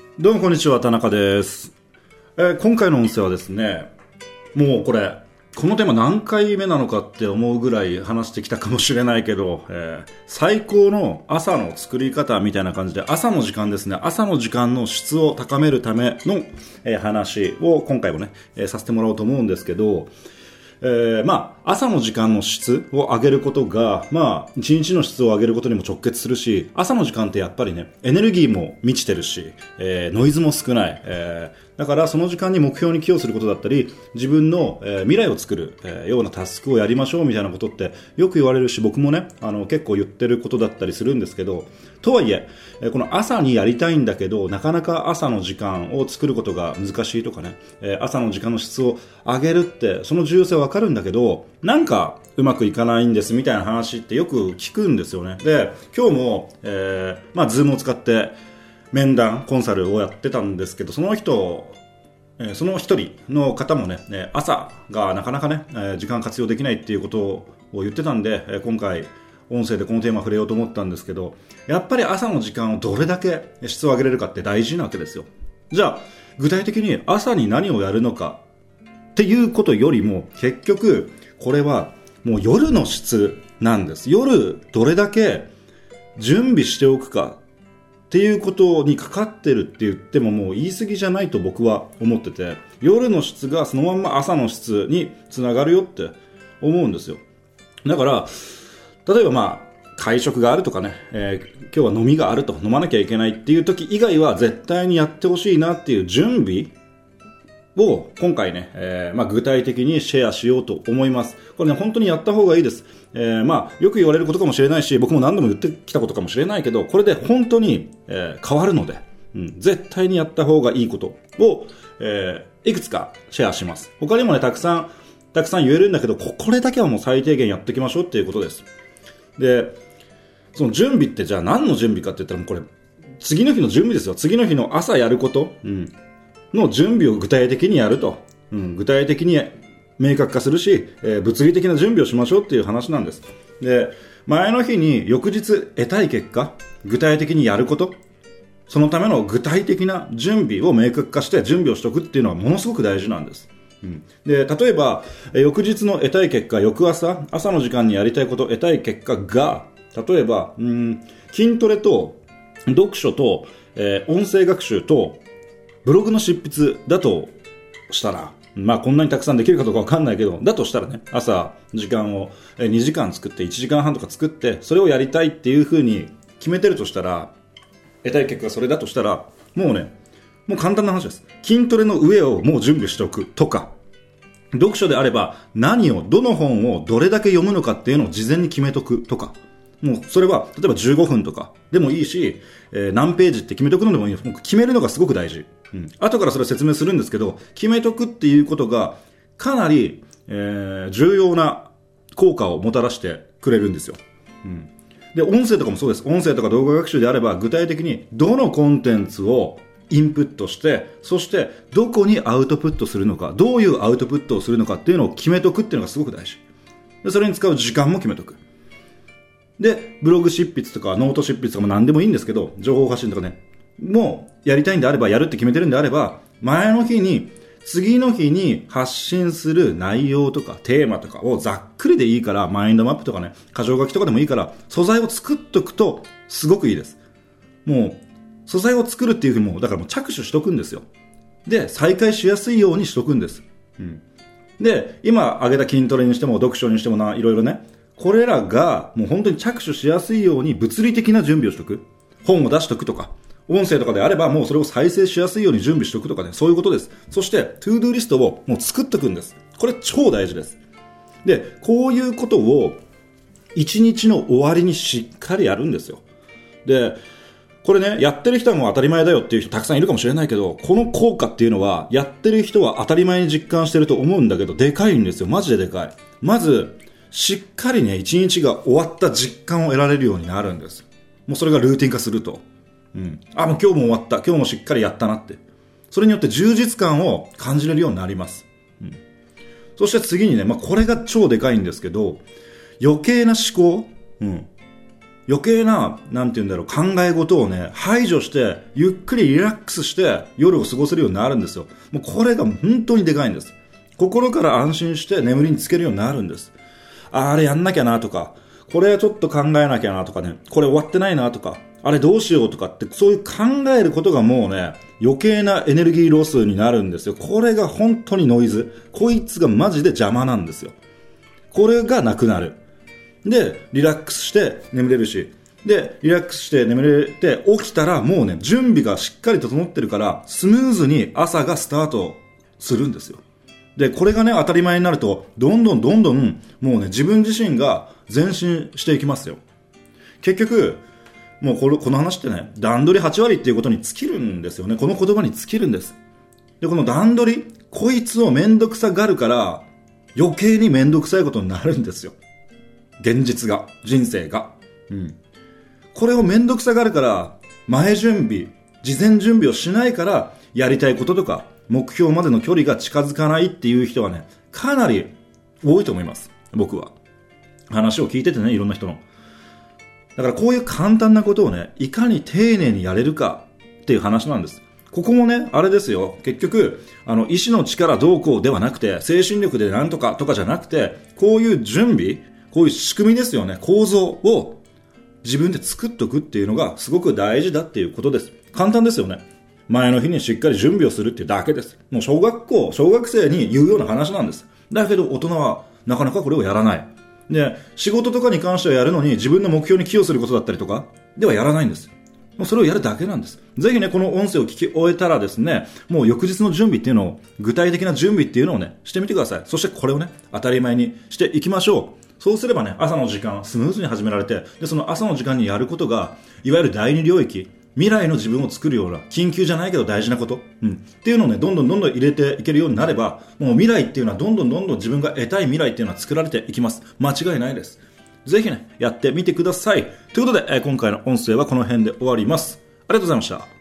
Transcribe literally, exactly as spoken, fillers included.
どうもこんにちは、田中です。えー、今回の音声はですね、もうこれこのテーマ何回目なのかって思うぐらい話してきたかもしれないけど、えー、最高の朝の作り方みたいな感じで、朝の時間ですね、朝の時間の質を高めるための、えー、話を今回もね、えー、させてもらおうと思うんですけど、えー、まあ朝の時間の質を上げることが、まあ一日の質を上げることにも直結するし、朝の時間ってやっぱりね、エネルギーも満ちてるし、えー、ノイズも少ない、えー、だからその時間に目標に寄与することだったり、自分の、えー、未来を作る、えー、ようなタスクをやりましょうみたいなことってよく言われるし、僕もね、あの結構言ってることだったりするんですけど、とはいえ、えー、この朝にやりたいんだけど、なかなか朝の時間を作ることが難しいとかね、えー、朝の時間の質を上げるってその重要性はわかるんだけど、なんかうまくいかないんですみたいな話ってよく聞くんですよね。で、今日も、えー、まあズームを使って面談コンサルをやってたんですけど、その人えー、その一人の方もね、朝がなかなかね、えー、時間活用できないっていうことを言ってたんで、えー、今回音声でこのテーマ触れようと思ったんですけど、やっぱり朝の時間をどれだけ質を上げれるかって大事なわけですよ。じゃあ具体的に朝に何をやるのかっていうことよりも、結局これはもう夜の質なんです。夜どれだけ準備しておくかっていうことにかかってるって言ってももう言い過ぎじゃないと僕は思ってて、夜の質がそのまんま朝の質につながるよって思うんですよ。だから例えばまあ会食があるとかね、えー、今日は飲みがあると、飲まなきゃいけないっていう時以外は絶対にやってほしいなっていう準備を今回ね、えーまあ、具体的にシェアしようと思います。これね、本当にやった方がいいです。えー、まあよく言われることかもしれないし、僕も何度も言ってきたことかもしれないけど、これで本当に、えー、変わるので、うん、絶対にやった方がいいことを、えー、いくつかシェアします。他にもね、たくさんたくさん言えるんだけど、ここれだけはもう最低限やっていきましょうっていうことです。で、その準備ってじゃあ何の準備かって言ったら、もうこれ次の日の準備ですよ。次の日の朝やること、うんの準備を具体的にやると、うん、具体的に明確化するし、えー、物理的な準備をしましょうっていう話なんです。で、前の日に翌日得たい結果、具体的にやること、そのための具体的な準備を明確化して準備をしておくっていうのはものすごく大事なんです。うん、で、例えば、えー、翌日の得たい結果、翌朝朝の時間にやりたいこと、得たい結果が、例えば、うん、筋トレと読書と、えー、音声学習とブログの執筆だとしたら、まあこんなにたくさんできるかどうかわかんないけど、だとしたらね、朝時間をにじかん作っていちじかんはんとか作って、それをやりたいっていう風に決めてるとしたら、得たい結果がそれだとしたら、もうね、もう簡単な話です。筋トレの上をもう準備しておくとか、読書であれば何を、どの本をどれだけ読むのかっていうのを事前に決めとくとか、もうそれは例えばじゅうごふんとかでもいいし、えー、何ページって決めとくのでもいい。もう決めるのがすごく大事。うん、後からそれは説明するんですけど、決めとくっていうことがかなり、えー、重要な効果をもたらしてくれるんですよ。うん、で、音声とかもそうです。音声とか動画学習であれば、具体的にどのコンテンツをインプットして、そしてどこにアウトプットするのか、どういうアウトプットをするのかっていうのを決めとくっていうのがすごく大事。で、それに使う時間も決めとく。で、ブログ執筆とかノート執筆とかも何でもいいんですけど、情報発信とかね、もうやりたいんであれば、やるって決めてるんであれば、前の日に、次の日に発信する内容とかテーマとかをざっくりでいいから、マインドマップとかね、箇条書きとかでもいいから、素材を作っとくとすごくいいです。もう、素材を作るっていうふうにも、だからもう着手しとくんですよ。で、再開しやすいようにしとくんです。うん。で、今挙げた筋トレにしても読書にしてもな、いろいろね、これらがもう本当に着手しやすいように物理的な準備をしとく。本を出しとくとか、音声とかであればもうそれを再生しやすいように準備しておくとかね、そういうことです。そして、トゥードゥーリストをもう作っておくんです。これ超大事です。で、こういうことを一日の終わりにしっかりやるんですよ。で、これね、やってる人はもう当たり前だよっていう人たくさんいるかもしれないけど、この効果っていうのは、やってる人は当たり前に実感してると思うんだけど、でかいんですよ。マジででかい。まず、しっかりね、一日が終わった実感を得られるようになるんです。もうそれがルーティン化すると。うん。あ、もう今日も終わった。今日もしっかりやったなって。それによって充実感を感じれるようになります。うん。そして次にね、まあこれが超でかいんですけど、余計な思考、うん。 余計な、なんて言うんだろう、考え事をね、排除して、ゆっくりリラックスして夜を過ごせるようになるんですよ。もうこれが本当にでかいんです。心から安心して眠りにつけるようになるんです。あ、あれやんなきゃなとか、これちょっと考えなきゃなとかね、これ終わってないなとか、あれどうしようとかって、そういう考えることがもうね、余計なエネルギーロスになるんですよ。これが本当にノイズ。こいつがマジで邪魔なんですよ。これがなくなる。で、リラックスして眠れるし、で、リラックスして眠れて起きたらもうね、準備がしっかり整ってるから、スムーズに朝がスタートするんですよ。で、これがね、当たり前になると、どんどんどんどん、もうね、自分自身が前進していきますよ。結局、もうこの、この話ってね、段取りはち割っていうことに尽きるんですよね。この言葉に尽きるんです。で、この段取り、こいつをめんどくさがるから、余計にめんどくさいことになるんですよ。現実が、人生が。うん。これをめんどくさがるから、前準備、事前準備をしないから、やりたいこととか、目標までの距離が近づかないっていう人はね、かなり多いと思います。僕は。話を聞いててね、いろんな人の。だからこういう簡単なことをね、いかに丁寧にやれるかっていう話なんです。ここもね、あれですよ。結局、あの、意志の力どうこうではなくて、精神力でなんとかとかじゃなくて、こういう準備、こういう仕組みですよね。構造を自分で作っとくっていうのがすごく大事だっていうことです。簡単ですよね。前の日にしっかり準備をするっていうだけです。もう小学校、小学生に言うような話なんです。だけど大人はなかなかこれをやらない。で、仕事とかに関してはやるのに自分の目標に寄与することだったりとかではやらないんです。もうそれをやるだけなんです。ぜひね、この音声を聞き終えたらですね、もう翌日の準備っていうのを、具体的な準備っていうのをね、してみてください。そしてこれをね、当たり前にしていきましょう。そうすればね、朝の時間、スムーズに始められて、で、その朝の時間にやることが、いわゆる第二領域、未来の自分を作るような、緊急じゃないけど大事なこと、うん、っていうのをね、どんどんどんどん入れていけるようになれば、もう未来っていうのはどんどんどんどん自分が得たい未来っていうのは作られていきます。間違いないです。ぜひね、やってみてください。ということで、えー、今回の音声はこの辺で終わります。ありがとうございました。